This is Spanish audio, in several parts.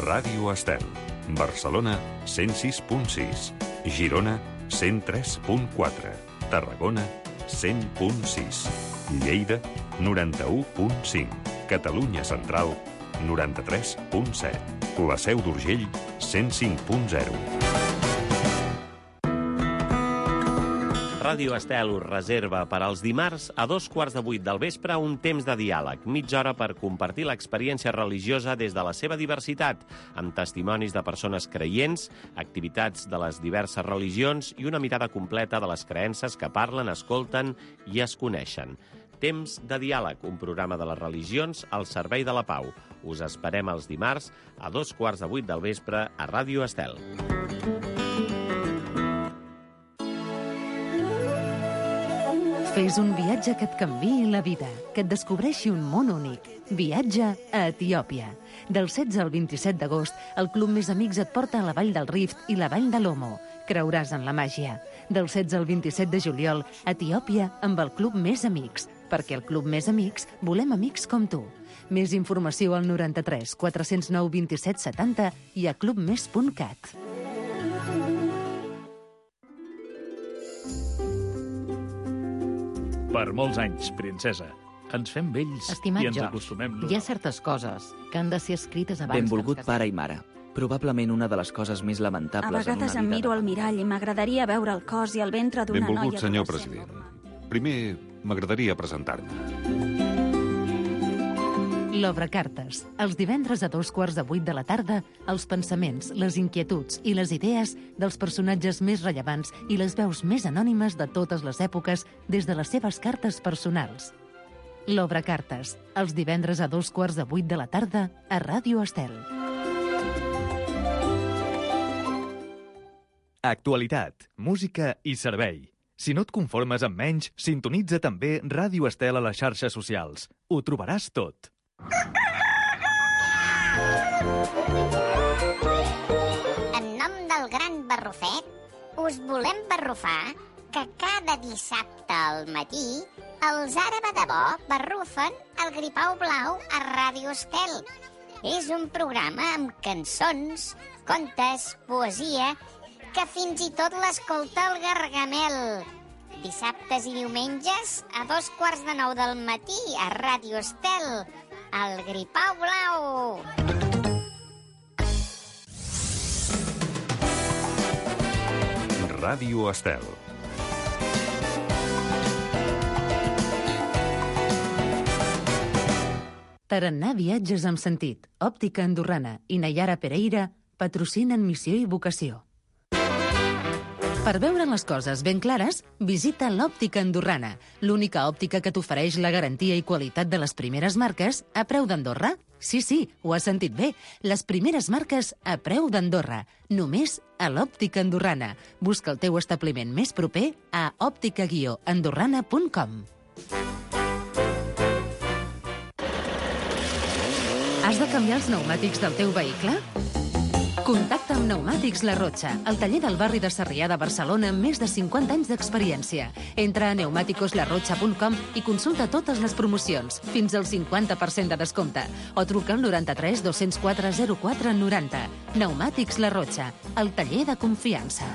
Ràdio Estel. Barcelona, 106.6. Girona, 103.4. Tarragona, 100.6. Lleida, 91.5. Catalunya Central, 93.7. La Seu d'Urgell, 105.0. Ràdio Estel us reserva per als dimarts a 7:15 del vespre un temps de diàleg, mitja hora per compartir l'experiència religiosa des de la seva diversitat, amb testimonis de persones creients, activitats de les diverses religions i una mirada completa de les creences que parlen, escolten i es coneixen. Temps de diàleg, un programa de les religions al servei de la pau. Us esperem els dimarts a 7:15 del vespre a Ràdio Estel. Fes un viatge que et canviï la vida, que et descobreixi un món únic. Viatge a Etiòpia. Del 16 al 27 d'agost, el Club Més Amics et porta a la Vall del Rift i la Vall de l'Omo. Creuràs en la màgia. Del 16 al 27 de juliol, Etiòpia amb el Club Més Amics. Perquè el Club Més Amics volem amics com tu. Més informació al 93 409 27 70 i a clubmes.cat. Per molts anys, princesa. Ens fem vells Estimat i ens George, acostumem. hi ha certes coses que han de ser escrites abans Benvolgut que ens pare i mare. Probablement una de les coses més lamentables A en una vegades vida em miro de al mare. mirall i m'agradaria veure el cos i el ventre d'una noia Benvolgut, senyor adolescent. president. Primer, m'agradaria presentar-me. L'Obra Cartes. Els divendres a 7:15 de la tarda, els pensaments, les inquietuds i les idees dels personatges més rellevants i les veus més anònimes de totes les èpoques des de les seves cartes personals. L'Obra Cartes. Els divendres a 7:15 de la tarda a Ràdio Estel. Actualitat, música i servei. Si no et conformes amb menys, sintonitza també Ràdio Estel a les xarxes socials. Ho trobaràs tot. En nom del gran Barrufet, us volem barrufar que cada dissabte al matí els Ara de debò barrufen el Gripau Blau a Ràdio Estel. És un programa amb cançons, contes, poesia, que fins i tot l'escolta el Gargamel. Dissabtes i diumenges a 8:15 del matí a Ràdio Estel. El Gripau Blau. Ràdio Estel. Tarannà Viatges amb sentit, Òptica Andorrana i Nayara Pereira patrocinen Missió i Vocació. Per veure les coses ben clares, visita l'Òptica Andorrana, l'única òptica que t'ofereix la garantia i qualitat de les primeres marques a preu d'Andorra. Sí, ho has sentit bé, les primeres marques a preu d'Andorra, només a l'Òptica Andorrana. Busca el teu establiment més proper a òptica-andorrana.com. Has de canviar els pneumàtics del teu vehicle? Contacta amb Pneumàtics La Rocha, el taller del barri de Sarrià de Barcelona amb més de 50 anys d'experiència. Entra a pneumaticoslarrocha.com i consulta totes les promocions, fins al 50% de descompte. O truca al 93 204 04 90. Pneumàtics La Rocha, el taller de confiança.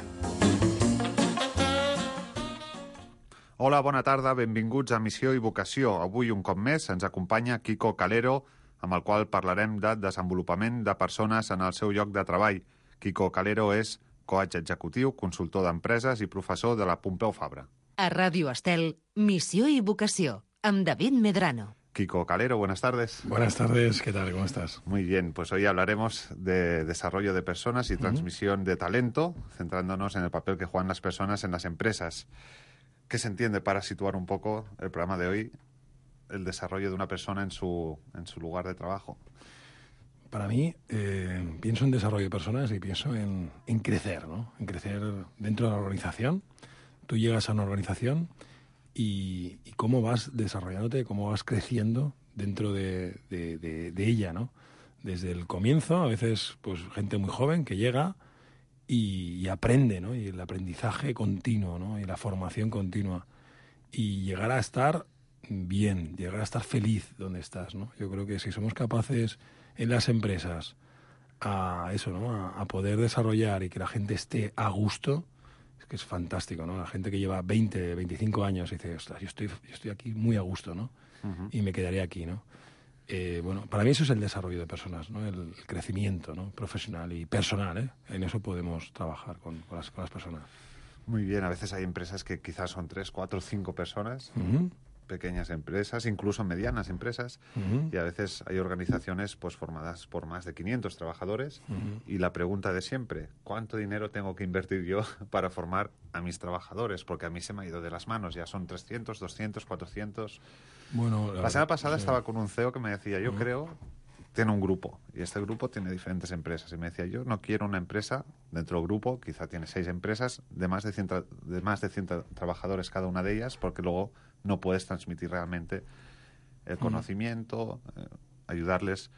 Hola, bona tarda, benvinguts a Missió i Vocació. Avui, un cop més, ens acompanya Quico Calero, amb el qual parlarem de desenvolupament de persones en el seu lloc de treball. Quico Calero és coach executiu, consultor d'empreses i professor de la Pompeu Fabra. A Ràdio Estel, Missió i Vocació, amb David Medrano. Quico Calero, buenas tardes. Buenas tardes, ¿qué tal? ¿Cómo estás? Muy bien, pues hoy hablaremos de desarrollo de personas y transmisión de talento, centrándonos en el papel que juegan las personas en las empresas. ¿Qué se entiende, para situar un poco el programa de hoy, el desarrollo de una persona en su lugar de trabajo? Para mí, pienso en desarrollo de personas y pienso en crecer, ¿no? En crecer dentro de la organización. Tú llegas a una organización y cómo vas desarrollándote, cómo vas creciendo dentro de ella, ¿no? Desde el comienzo, a veces pues gente muy joven que llega y aprende, ¿no? Y el aprendizaje continuo, ¿no? Y la formación continua. Y llegar a estar bien, llegar a estar feliz donde estás, ¿no? Yo creo que si somos capaces en las empresas a eso, ¿no? A poder desarrollar y que la gente esté a gusto, es que es fantástico, ¿no? La gente que lleva 20, 25 años y dice, ostras, yo estoy aquí muy a gusto, ¿no? Y me quedaré aquí, ¿no? Bueno, para mí eso es el desarrollo de personas, ¿no? El crecimiento, ¿no? Profesional y personal, ¿eh? En eso podemos trabajar con las personas. Muy bien, a veces hay empresas que quizás son 3, 4, 5 personas, pequeñas empresas, incluso medianas empresas, y a veces hay organizaciones pues formadas por más de 500 trabajadores, y la pregunta de siempre, ¿cuánto dinero tengo que invertir yo para formar a mis trabajadores? Porque a mí se me ha ido de las manos, ya son 300, 200, 400... Bueno, la semana pasada estaba con un CEO que me decía, yo creo, tiene un grupo, y este grupo tiene diferentes empresas, y me decía, yo no quiero una empresa dentro del grupo, quizá tiene 6 empresas, de más de 100 trabajadores cada una de ellas, porque luego no puedes transmitir realmente el conocimiento, ayudarles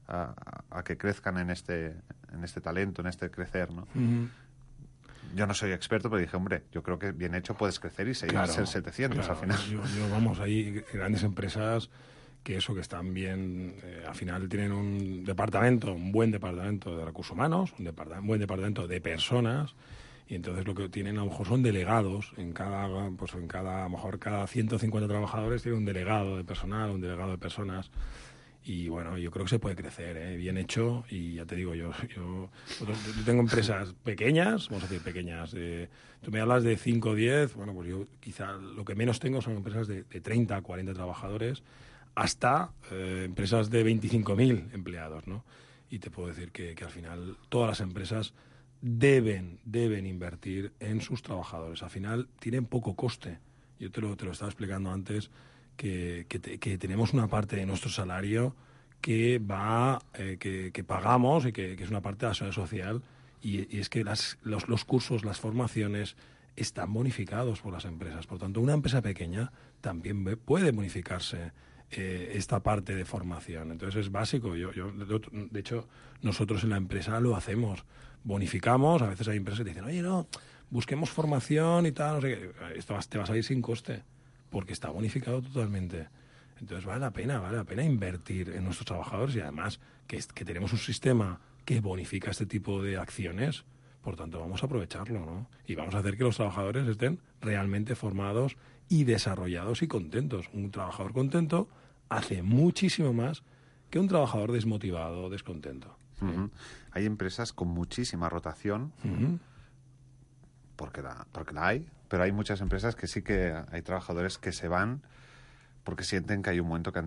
a que crezcan en este talento, en este crecer, ¿no? Yo no soy experto, pero dije, hombre, yo creo que bien hecho puedes crecer y seguir ser 700 al final. Yo vamos, hay grandes empresas que están bien, al final tienen un buen departamento de recursos humanos, un buen departamento de personas, y entonces lo que tienen a lo mejor son delegados, a lo mejor cada 150 trabajadores tiene un delegado de personal, un delegado de personas. Y bueno, yo creo que se puede crecer, bien hecho, y ya te digo, yo tengo empresas pequeñas, vamos a decir pequeñas, tú me hablas de 5 o 10, bueno, pues yo quizá lo que menos tengo son empresas de 30 a 40 trabajadores, hasta empresas de 25.000 empleados, ¿no? Y te puedo decir que al final todas las empresas deben invertir en sus trabajadores, al final tienen poco coste, yo te lo estaba explicando antes, que tenemos una parte de nuestro salario que pagamos y que es una parte de la seguridad social, y es que los cursos, las formaciones están bonificados por las empresas. Por tanto, una empresa pequeña también puede bonificarse esta parte de formación. Entonces es básico. De hecho, nosotros en la empresa lo hacemos. Bonificamos. A veces hay empresas que dicen, oye, no, busquemos formación y tal, no sé qué. Esto te vas a ir sin coste, porque está bonificado totalmente. Entonces vale la pena invertir en nuestros trabajadores, y además que tenemos un sistema que bonifica este tipo de acciones, por tanto vamos a aprovecharlo, ¿no? Y vamos a hacer que los trabajadores estén realmente formados y desarrollados y contentos. Un trabajador contento hace muchísimo más que un trabajador desmotivado o descontento. Hay empresas con muchísima rotación, porque la hay, pero hay muchas empresas que sí que hay trabajadores que se van porque sienten que hay un momento que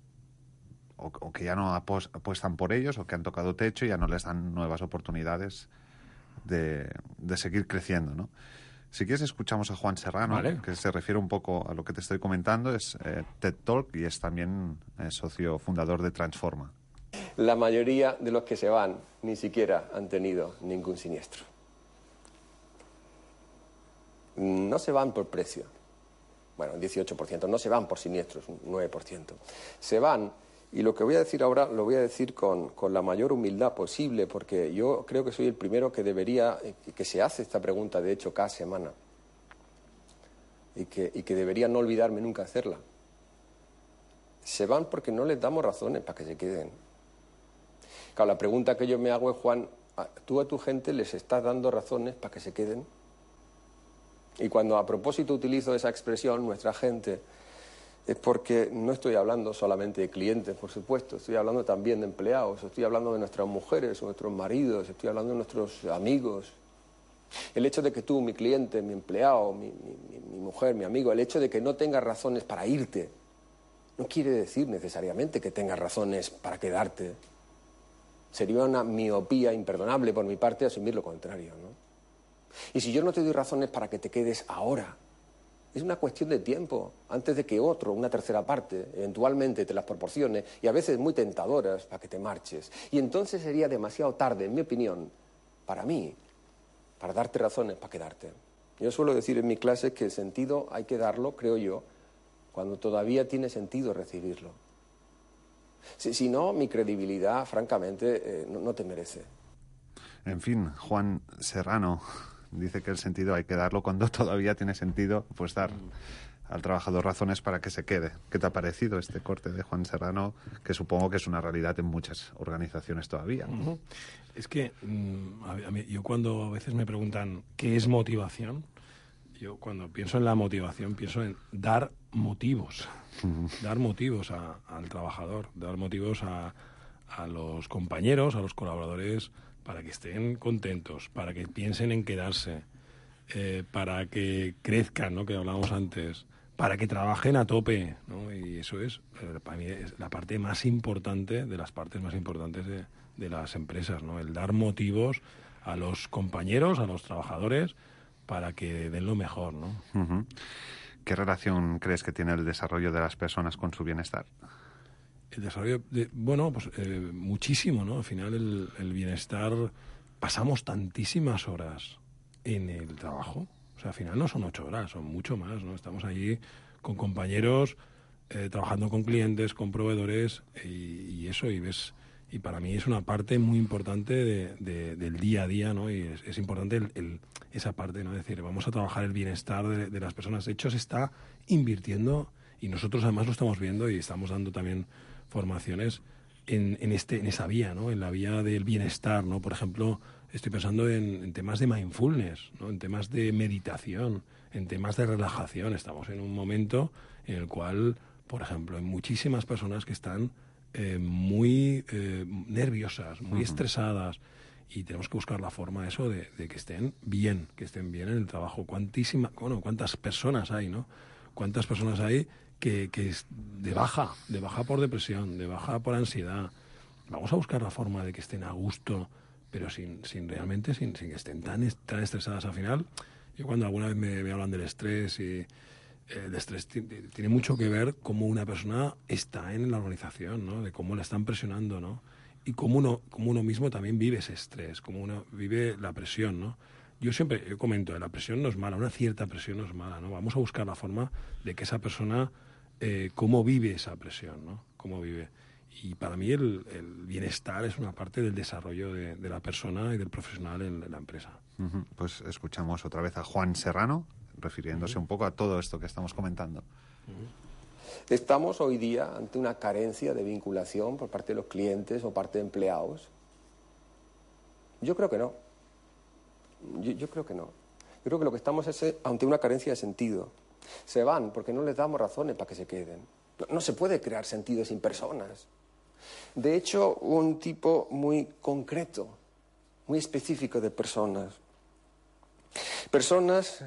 o que ya no apuestan por ellos, o que han tocado techo y ya no les dan nuevas oportunidades de seguir creciendo, ¿no? Si quieres, escuchamos a Juan Serrano, que se refiere un poco a lo que te estoy comentando. Es TED Talk y es también socio fundador de Transforma. La mayoría de los que se van ni siquiera han tenido ningún siniestro. No se van por precio. Bueno, un 18%. No se van por siniestros, un 9%. Se van, y lo que voy a decir ahora lo voy a decir con la mayor humildad posible, porque yo creo que soy el primero que que se hace esta pregunta, de hecho, cada semana. Y que debería no olvidarme nunca hacerla. Se van porque no les damos razones para que se queden. Claro, la pregunta que yo me hago es, Juan, ¿tú a tu gente les estás dando razones para que se queden? Y cuando a propósito utilizo esa expresión, nuestra gente, es porque no estoy hablando solamente de clientes, por supuesto, estoy hablando también de empleados, estoy hablando de nuestras mujeres, nuestros maridos, estoy hablando de nuestros amigos. El hecho de que tú, mi cliente, mi empleado, mi mujer, mi amigo, el hecho de que no tengas razones para irte, no quiere decir necesariamente que tengas razones para quedarte. Sería una miopía imperdonable por mi parte asumir lo contrario, ¿no? Y si yo no te doy razones para que te quedes ahora, es una cuestión de tiempo, antes de que otro, una tercera parte, eventualmente te las proporcione, y a veces muy tentadoras, para que te marches. Y entonces sería demasiado tarde, en mi opinión, para mí, para darte razones para quedarte. Yo suelo decir en mi clase que el sentido hay que darlo, creo yo, cuando todavía tiene sentido recibirlo. Si no, mi credibilidad, francamente, no te merece. En fin, Juan Serrano dice que el sentido hay que darlo cuando todavía tiene sentido, pues dar al trabajador razones para que se quede. ¿Qué te ha parecido este corte de Juan Serrano, que supongo que es una realidad en muchas organizaciones todavía? Uh-huh. Es que yo cuando a veces me preguntan ¿qué es motivación? Yo cuando pienso en la motivación pienso en dar motivos, dar motivos al trabajador, dar motivos a los compañeros, a los colaboradores, para que estén contentos, para que piensen en quedarse, para que crezcan, ¿no?, que hablábamos antes, para que trabajen a tope, ¿no? Y eso es, para mí, es la parte más importante, de las partes más importantes de las empresas, ¿no? El dar motivos a los compañeros, a los trabajadores, para que den lo mejor, ¿no? Uh-huh. ¿Qué relación crees que tiene el desarrollo de las personas con su bienestar? El desarrollo, muchísimo, ¿no? Al final el bienestar, pasamos tantísimas horas en el trabajo. O sea, al final no son 8 horas, son mucho más, ¿no? Estamos allí con compañeros, trabajando con clientes, con proveedores y eso, y para mí es una parte muy importante del día a día, ¿no? Y es importante esa parte, ¿no? Es decir, vamos a trabajar el bienestar de las personas. De hecho, se está invirtiendo, y nosotros además lo estamos viendo y estamos dando también formaciones en esa vía, ¿no? En la vía del bienestar, ¿no? Por ejemplo, estoy pensando en temas de mindfulness, ¿no? En temas de meditación, en temas de relajación. Estamos en un momento en el cual, por ejemplo, hay muchísimas personas que están muy nerviosas, muy estresadas, y tenemos que buscar la forma de eso, de que estén bien en el trabajo. ¿Cuántas personas hay, ¿no? ¿Cuántas personas hay que es de baja por depresión, de baja por ansiedad? Vamos a buscar la forma de que estén a gusto, pero sin que estén tan estresadas al final. Yo cuando alguna vez me hablan del estrés, y el estrés tiene mucho que ver cómo una persona está en la organización, ¿no? De cómo la están presionando, ¿no? Y cómo uno mismo también vive ese estrés, cómo uno vive la presión, ¿no? Yo comento, la presión no es mala, una cierta presión no es mala, ¿no? Vamos a buscar la forma de que esa persona, cómo vive esa presión, ¿no? Cómo vive. Y para mí el bienestar es una parte del desarrollo de la persona y del profesional en la empresa. Uh-huh. Pues escuchamos otra vez a Juan Serrano, refiriéndose un poco a todo esto que estamos comentando. Estamos hoy día ante una carencia de vinculación por parte de los clientes o parte de empleados. Yo creo que no. Yo creo que no. Yo creo que lo que estamos es ante una carencia de sentido. Se van porque no les damos razones para que se queden. No se puede crear sentido sin personas. De hecho, un tipo muy concreto, muy específico de personas. Personas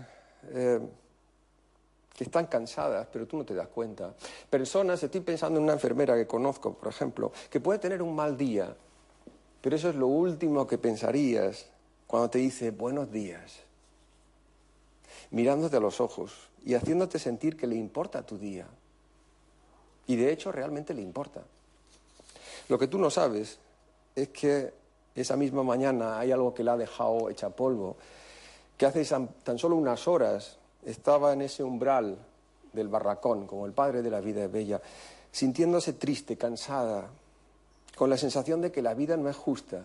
que están cansadas, pero tú no te das cuenta. Personas, estoy pensando en una enfermera que conozco, por ejemplo, que puede tener un mal día, pero eso es lo último que pensarías cuando te dice buenos días, mirándote a los ojos y haciéndote sentir que le importa tu día. Y de hecho realmente le importa. Lo que tú no sabes es que esa misma mañana hay algo que la ha dejado hecha polvo, que hace tan solo unas horas estaba en ese umbral del barracón, como el padre de la vida es bella, sintiéndose triste, cansada, con la sensación de que la vida no es justa,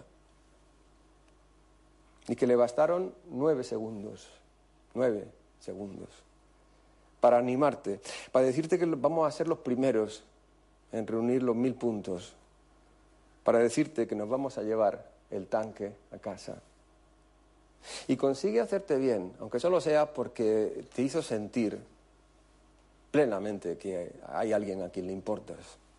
y que le bastaron 9 segundos, para animarte, para decirte que vamos a ser los primeros en reunir los 1000 puntos, para decirte que nos vamos a llevar el tanque a casa. Y consigue hacerte bien, aunque solo sea porque te hizo sentir plenamente que hay alguien a quien le importas.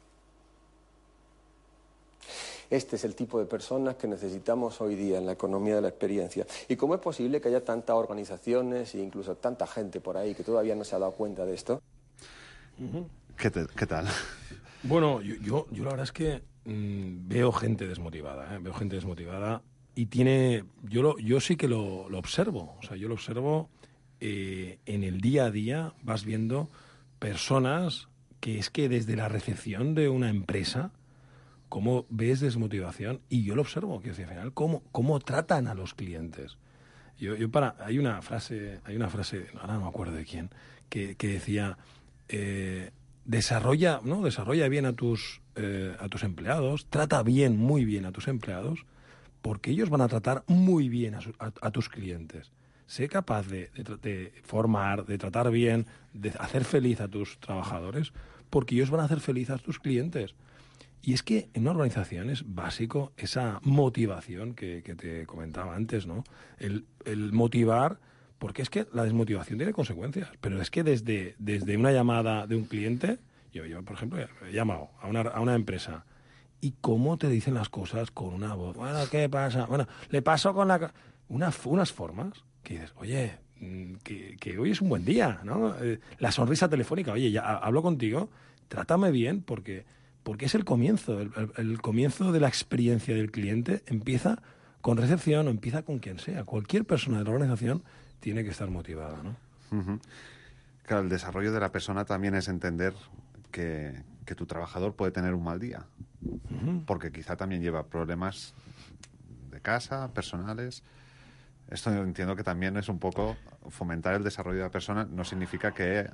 Este es el tipo de personas que necesitamos hoy día en la economía de la experiencia. ¿Y cómo es posible que haya tantas organizaciones e incluso tanta gente por ahí que todavía no se ha dado cuenta de esto? ¿Qué tal? Bueno, yo la verdad es que veo gente desmotivada, veo gente desmotivada. Y yo sí que lo observo, o sea, yo lo observo en el día a día, vas viendo personas que es que desde la recepción de una empresa, cómo ves desmotivación, y yo lo observo, que al final, cómo tratan a los clientes. Hay una frase, ahora no me acuerdo de quién, que decía, desarrolla bien a tus empleados, trata muy bien a tus empleados, porque ellos van a tratar muy bien a tus clientes. sé capaz de formar, de tratar bien, de hacer feliz a tus trabajadores, porque ellos van a hacer feliz a tus clientes. Y es que en una organización es básico esa motivación que te comentaba antes, ¿no? El motivar, porque es que la desmotivación tiene consecuencias. Pero es que desde una llamada de un cliente, yo por ejemplo, he llamado a una empresa, y cómo te dicen las cosas con una voz. Bueno, ¿qué pasa? Bueno, le paso con unas formas que dices, oye, que hoy es un buen día, ¿no? La sonrisa telefónica, oye, ya hablo contigo, trátame bien, porque es el comienzo. El comienzo de la experiencia del cliente empieza con recepción o empieza con quien sea. Cualquier persona de la organización tiene que estar motivada, ¿no? Uh-huh. Claro, el desarrollo de la persona también es entender que tu trabajador puede tener un mal día. Uh-huh. Porque quizá también lleva problemas de casa, personales. Esto entiendo que también es un poco fomentar el desarrollo de la persona. No significa que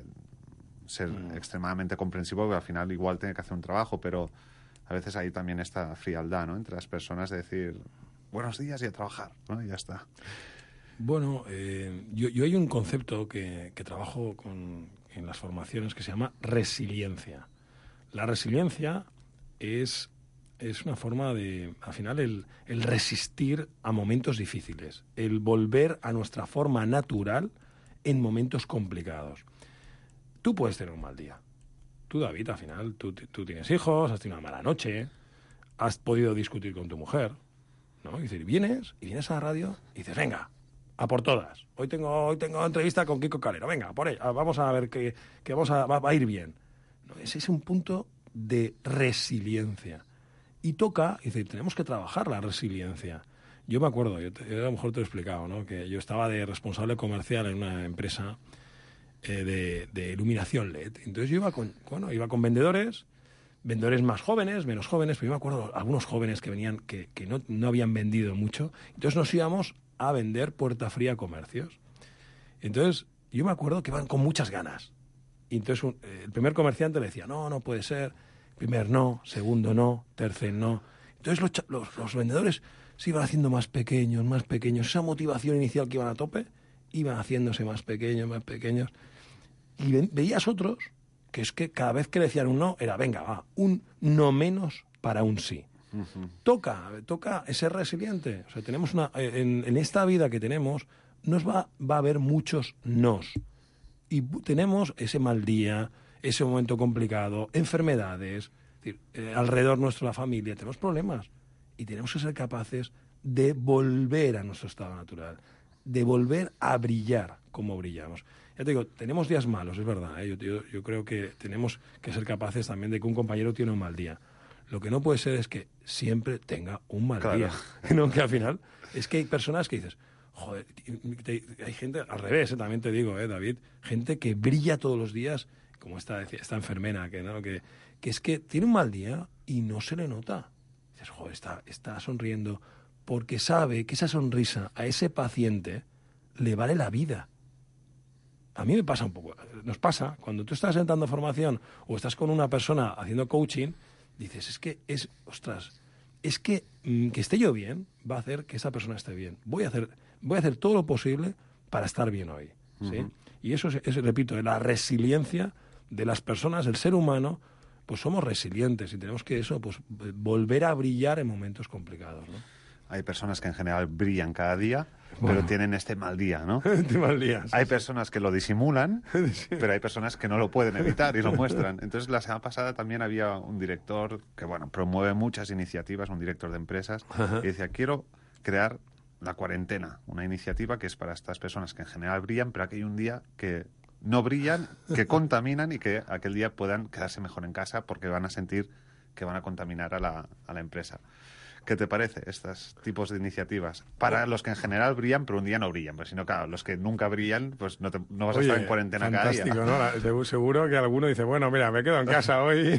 ser extremadamente comprensivo, que al final igual tiene que hacer un trabajo, pero a veces hay también esta frialdad, ¿no?, entre las personas, de decir buenos días y a trabajar, ¿no? Y ya está. Bueno, yo hay un concepto que trabajo en las formaciones que se llama resiliencia. La resiliencia es una forma de, al final, el resistir a momentos difíciles, el volver a nuestra forma natural en momentos complicados. Tú puedes tener un mal día. Tú, David, al final, tú tienes hijos, has tenido una mala noche, has podido discutir con tu mujer, ¿no? Y decir, vienes a la radio y dices, venga, a por todas. Hoy tengo entrevista con Kiko Calero, venga, por ahí, vamos a ver que va a ir bien. ¿No? Ese es un punto de resiliencia. Y toca, y dice, tenemos que trabajar la resiliencia. Yo me acuerdo, yo a lo mejor te lo he explicado, ¿no?, que yo estaba de responsable comercial en una empresa de iluminación LED. Entonces yo iba con vendedores más jóvenes, menos jóvenes, pero yo me acuerdo algunos jóvenes que venían que no habían vendido mucho. Entonces nos íbamos a vender puerta fría a comercios. Entonces yo me acuerdo que iban con muchas ganas. Y entonces el primer comerciante le decía, no puede ser. Primer no, segundo no, tercer no. Entonces los vendedores se iban haciendo más pequeños. Esa motivación inicial que iban a tope, iban haciéndose más pequeños. Y veías otros que es que cada vez que le decían un no, era, venga, va, un no menos para un sí. Uh-huh. Toca ser resiliente. O sea, tenemos en esta vida que tenemos, va a haber muchos nos. Y tenemos ese mal día, ese momento complicado, enfermedades, es decir, alrededor nuestro, la familia, tenemos problemas. Y tenemos que ser capaces de volver a nuestro estado natural, de volver a brillar como brillamos. Ya te digo, tenemos días malos, es verdad, ¿eh? Yo creo que tenemos que ser capaces también de que un compañero tiene un mal día. Lo que no puede ser es que siempre tenga un mal día. ¿No? Que al final es que hay personas que dices, joder, hay gente, al revés, también te digo, David, gente que brilla todos los días, como esta enfermera, que es que tiene un mal día y no se le nota. Dices, joder, está sonriendo porque sabe que esa sonrisa a ese paciente le vale la vida. A mí me pasa un poco, nos pasa, cuando tú estás dando formación o estás con una persona haciendo coaching, dices, es que esté yo bien va a hacer que esa persona esté bien. Voy a hacer todo lo posible para estar bien hoy, ¿sí? Uh-huh. Y eso es, repito, la resiliencia de las personas, el ser humano, pues somos resilientes y tenemos que volver a brillar en momentos complicados, ¿no? Hay personas que en general brillan cada día, pero tienen este mal día, ¿no? Este mal día. Hay personas que lo disimulan, sí, pero hay personas que no lo pueden evitar y lo muestran. Entonces, la semana pasada también había un director que, promueve muchas iniciativas, un director de empresas, y decía, quiero crear la cuarentena, una iniciativa que es para estas personas que en general brillan, pero aquí hay un día que no brillan, que contaminan y que aquel día puedan quedarse mejor en casa porque van a sentir que van a contaminar a la empresa. ¿Qué te parece estos tipos de iniciativas? Para los que en general brillan, pero un día no brillan. Pues si no, claro, los que nunca brillan, pues no vas a estar en cuarentena cada día. Fantástico, ¿no? Seguro que alguno dice, bueno, mira, me quedo en casa hoy.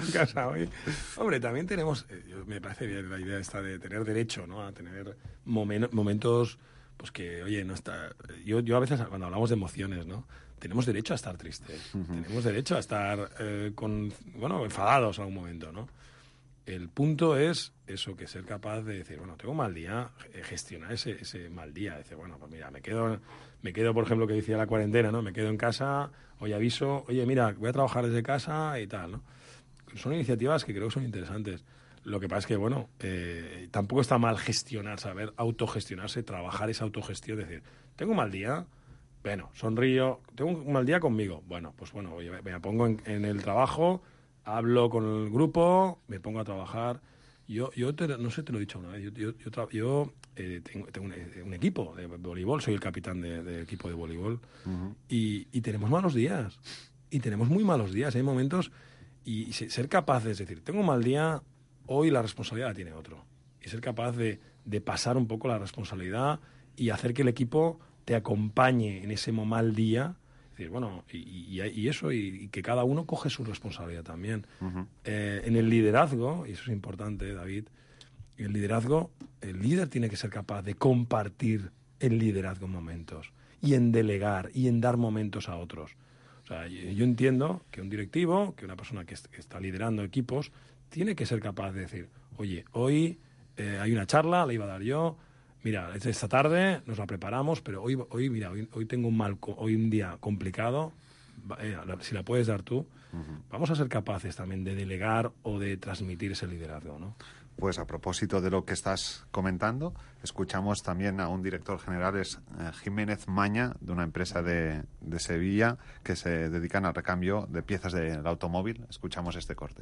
Hombre, también tenemos, me parece bien la idea esta de tener derecho, ¿no?, a tener momentos, pues que, oye, no está... Yo a veces, cuando hablamos de emociones, ¿no?, tenemos derecho a estar tristes. Uh-huh. Tenemos derecho a estar enfadados en algún momento, ¿no? El punto es eso, que ser capaz de decir, bueno, tengo un mal día, gestionar ese mal día. Decir, bueno, pues mira, me quedo, por ejemplo, que decía la cuarentena, ¿no? Me quedo en casa, hoy aviso, oye, mira, voy a trabajar desde casa y tal, ¿no? Son iniciativas que creo que son interesantes. Lo que pasa es que, bueno, tampoco está mal gestionar, saber autogestionarse, trabajar esa autogestión, decir, tengo un mal día, bueno, sonrío, tengo un mal día conmigo. Bueno, pues bueno, oye, me pongo en el trabajo, hablo con el grupo, me pongo a trabajar. Yo no sé, te lo he dicho una vez, yo tengo un equipo de voleibol, soy el capitán del equipo de voleibol, y tenemos malos días, y tenemos muy malos días, hay momentos, y ser capaces de decir, tengo un mal día, hoy la responsabilidad la tiene otro, y ser capaz de pasar un poco la responsabilidad y hacer que el equipo te acompañe en ese mal día. Decir, bueno, y eso, y que cada uno coge su responsabilidad también. En el liderazgo, y eso es importante, David, el liderazgo, el líder tiene que ser capaz de compartir el liderazgo en momentos, y en delegar, y en dar momentos a otros. O sea, yo entiendo que un directivo, que una persona que está liderando equipos, tiene que ser capaz de decir, oye, hoy hay una charla, la iba a dar yo, mira, esta tarde nos la preparamos, pero hoy tengo hoy un día complicado, si la puedes dar tú, vamos a ser capaces también de delegar o de transmitir ese liderazgo, ¿no? Pues a propósito de lo que estás comentando, escuchamos también a un director general, es Jiménez Maña, de una empresa de Sevilla que se dedican al recambio de piezas del automóvil. Escuchamos este corte.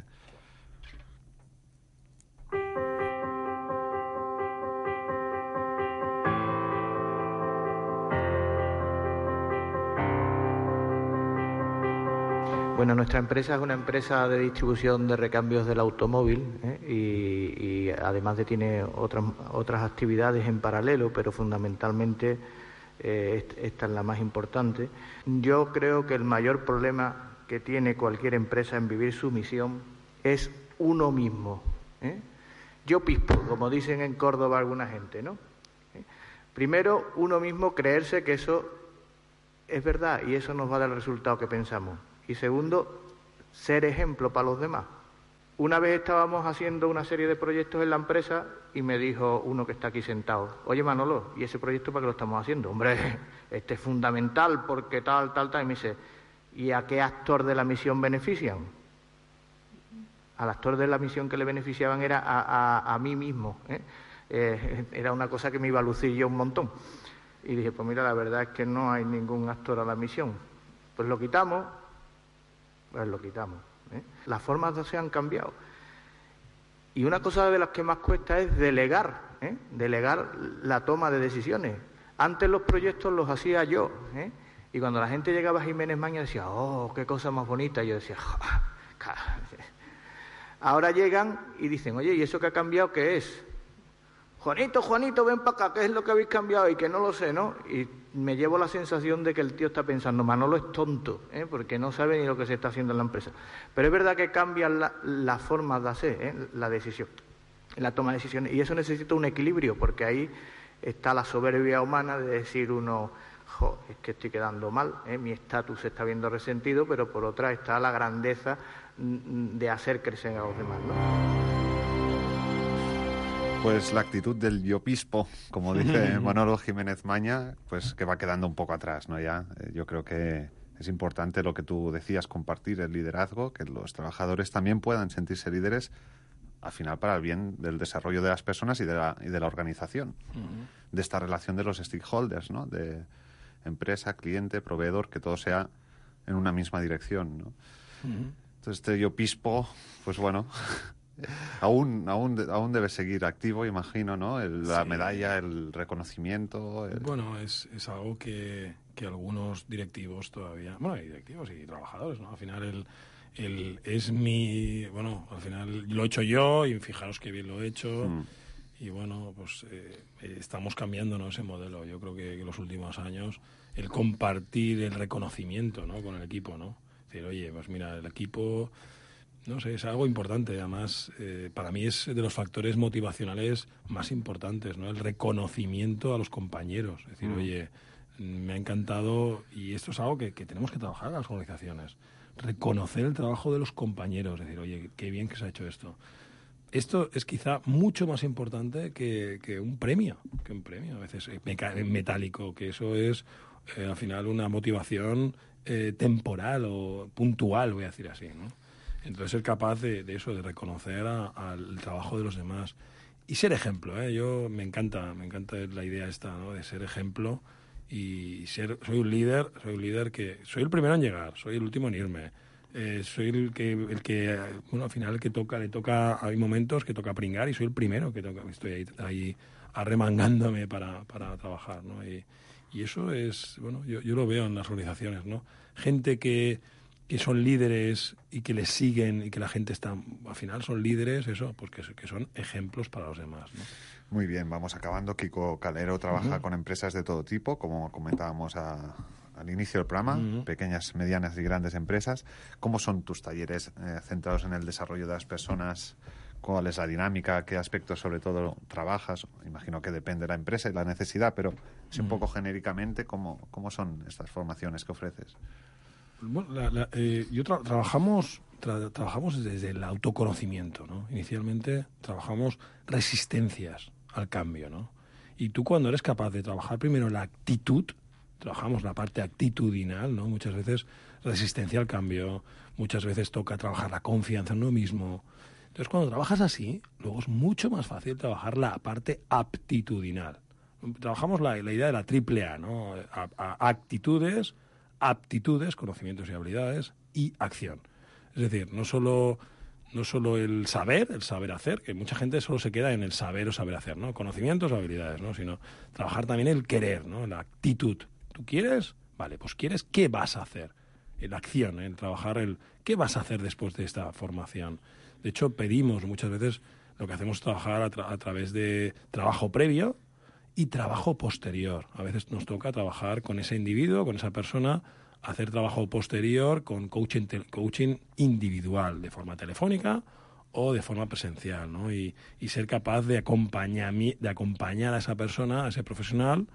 Bueno, nuestra empresa es una empresa de distribución de recambios del automóvil, y además tiene otras actividades en paralelo, pero fundamentalmente esta es la más importante. Yo creo que el mayor problema que tiene cualquier empresa en vivir su misión es uno mismo. Yo pispo, como dicen en Córdoba alguna gente, ¿no? Primero, uno mismo creerse que eso es verdad y eso nos va a dar el resultado que pensamos. Y segundo, ser ejemplo para los demás. Una vez estábamos haciendo una serie de proyectos en la empresa y me dijo uno que está aquí sentado, oye Manolo, ¿y ese proyecto para qué lo estamos haciendo? Hombre, este es fundamental porque tal. Y me dice, ¿y a qué actor de la misión benefician? Al actor de la misión que le beneficiaban era a mí mismo. Era una cosa que me iba a lucir yo un montón. Y dije, pues mira, la verdad es que no hay ningún actor a la misión. Pues lo quitamos. Las formas se han cambiado. Y una cosa de las que más cuesta es delegar, delegar la toma de decisiones. Antes los proyectos los hacía yo, y cuando la gente llegaba a Jiménez Maña decía, oh, qué cosa más bonita, y yo decía, ahora llegan y dicen, oye, ¿y eso que ha cambiado qué es? Juanito, ven para acá, ¿qué es lo que habéis cambiado? Y que no lo sé, ¿no? Y me llevo la sensación de que el tío está pensando, Manolo es tonto, porque no sabe ni lo que se está haciendo en la empresa. Pero es verdad que cambian las formas de hacer, la decisión, la toma de decisiones. Y eso necesita un equilibrio, porque ahí está la soberbia humana de decir uno, es que estoy quedando mal, mi estatus se está viendo resentido, pero por otra está la grandeza de hacer crecer a los demás, ¿no? Pues la actitud del yopispo, como dice Manolo Jiménez Maña, pues que va quedando un poco atrás, ¿no? Ya, yo creo que es importante lo que tú decías, compartir el liderazgo, que los trabajadores también puedan sentirse líderes, al final para el bien del desarrollo de las personas y de la organización, de esta relación de los stakeholders, ¿no? De empresa, cliente, proveedor, que todo sea en una misma dirección, ¿no? Entonces este yopispo, pues bueno... Aún debe seguir activo, imagino, ¿no? La medalla, el reconocimiento... Bueno, es algo que algunos directivos todavía... Bueno, hay directivos y trabajadores, ¿no? Al final al final lo he hecho yo y fijaros que bien lo he hecho. Y bueno, pues estamos cambiando, ¿no? Ese modelo. Yo creo que en los últimos años el compartir el reconocimiento, ¿no? Con el equipo, ¿no? Es decir, oye, pues mira, el equipo... No sé, es algo importante. Además, para mí es de los factores motivacionales más importantes, ¿no? El reconocimiento a los compañeros. Es decir, oye, me ha encantado, y esto es algo que tenemos que trabajar en las organizaciones. Reconocer el trabajo de los compañeros. Es decir, oye, qué bien que se ha hecho esto. esto es quizá mucho más importante que un premio, a veces metálico, que eso es al final una motivación temporal o puntual, voy a decir así, ¿no? Entonces ser capaz de eso, de reconocer al trabajo de los demás y ser ejemplo, ¿eh? Yo me encanta la idea esta, ¿no? De ser ejemplo y soy un líder que soy el primero en llegar, soy el último en irme. Soy el que al final le toca, hay momentos que toca pringar y soy el primero que toca, estoy ahí arremangándome para trabajar, ¿no? Y eso es, yo lo veo en las organizaciones, ¿no? Gente que son líderes y que les siguen y que la gente está, al final son líderes, eso, pues que son ejemplos para los demás, ¿no? Muy bien, vamos acabando. Kiko Calero trabaja con empresas de todo tipo, como comentábamos al inicio del programa, pequeñas, medianas y grandes empresas. ¿Cómo son tus talleres centrados en el desarrollo de las personas? ¿Cuál es la dinámica? ¿Qué aspectos sobre todo trabajas? Imagino que depende de la empresa y la necesidad, pero sí un poco genéricamente, ¿cómo son estas formaciones que ofreces? Bueno, trabajamos desde el autoconocimiento, ¿no? Inicialmente trabajamos resistencias al cambio, ¿no? Y tú cuando eres capaz de trabajar primero la actitud, trabajamos la parte actitudinal, ¿no? Muchas veces resistencia al cambio, muchas veces toca trabajar la confianza en uno mismo. Entonces, cuando trabajas así, luego es mucho más fácil trabajar la parte aptitudinal. Trabajamos la idea de la triple A, ¿no? Actitudes, aptitudes, conocimientos y habilidades, y acción. Es decir, no solo el saber hacer, que mucha gente solo se queda en el saber o saber hacer, ¿no? Conocimientos o habilidades, ¿no? Sino trabajar también el querer, ¿no? La actitud. ¿Tú quieres? Vale, pues quieres, ¿qué vas a hacer? La acción, el trabajar ¿qué vas a hacer después de esta formación? De hecho, pedimos muchas veces, lo que hacemos es trabajar a través de trabajo previo y trabajo posterior. A veces nos toca trabajar con ese individuo, con esa persona, hacer trabajo posterior con coaching individual, de forma telefónica o de forma presencial, ¿no? Y ser capaz de acompañar a esa persona, a ese profesional,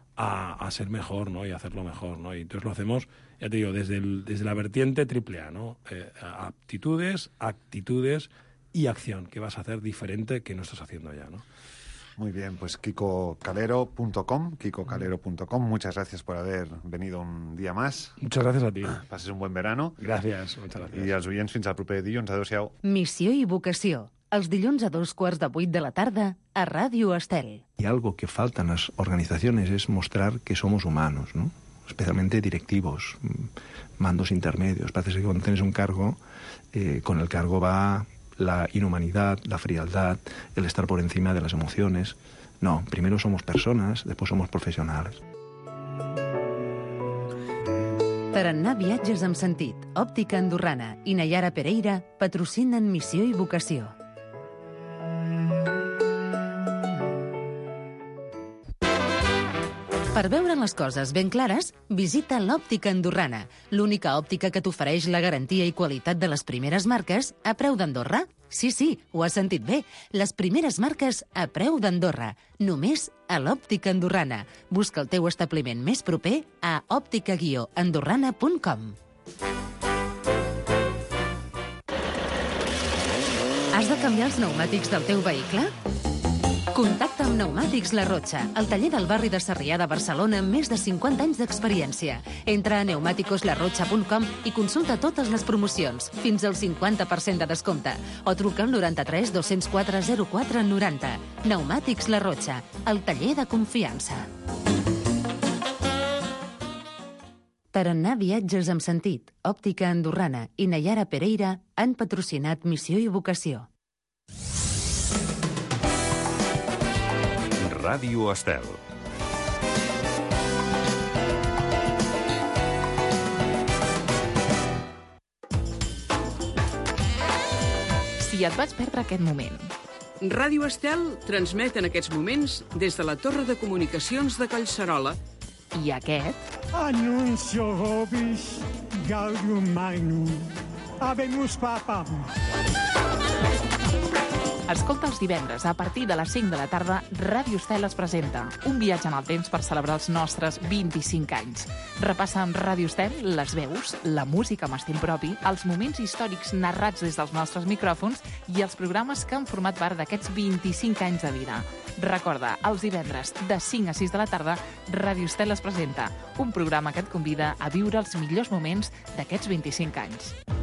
a ser mejor, ¿no? Y hacerlo mejor, ¿no? Y entonces lo hacemos, ya te digo, desde la vertiente triple A, ¿no? Aptitudes, actitudes y acción, que vas a hacer diferente que no estás haciendo ya, ¿no? Muy bien, pues kikocalero.com, muchas gracias por haber venido un día más. Muchas gracias a ti. Passes un buen verano. Gràcies, muchas gracias. I als oients fins al proper dilluns. Adéu-siau. Missió i vocació. Els dilluns a 7:45 de la tarda a Ràdio Estel. Y algo que falta en las organizaciones es mostrar que somos humanos, ¿no? Especialmente directivos, mandos intermedios. Parece que cuando tienes un cargo, con el cargo va la inhumanidad, la frialdad, el estar por encima de las emociones. No, primero somos personas, después somos profesionales. Tarannà Viatges amb Sentit, Òptica Andorrana i Nayara Pereira patrocinen Missió i Vocació. Per veure les coses ben clares, visita l'Òptica Andorrana, l'única òptica que t'ofereix la garantia i qualitat de les primeres marques a preu d'Andorra. Sí, ho has sentit bé. Les primeres marques a preu d'Andorra. Només a l'Òptica Andorrana. Busca el teu establiment més proper a òptica-andorrana.com. Has de canviar els pneumàtics del teu vehicle? Contacta amb Pneumàtics La Rotxa, el taller del barri de Sarrià de Barcelona amb més de 50 anys d'experiència. Entra a pneumaticoslarrotxa.com i consulta totes les promocions, fins al 50% de descompte, o truca al 93 204 04 90. Pneumàtics La Rotxa, el taller de confiança. Tarannà Viatges amb Sentit, Òptica Andorrana i Nayara Pereira han patrocinat Missió i Vocació. Ràdio Estel. Si et vaig perdre aquest moment. Ràdio Estel transmet en aquests moments des de la Torre de Comunicacions de Collserola. I aquest? Annuncio vobis gaudium magnum. Habemus papam. Escolta els divendres, a partir de les 5 de la tarda, Ràdio Estel es presenta un viatge en el temps per celebrar els nostres 25 anys. Repassa amb Ràdio Estel les veus, la música amb estil propi, els moments històrics narrats des dels nostres micròfons i els programes que han format part d'aquests 25 anys de vida. Recorda, els divendres, de 5 a 6 de la tarda, Ràdio Estel es presenta, un programa que et convida a viure els millors moments d'aquests 25 anys.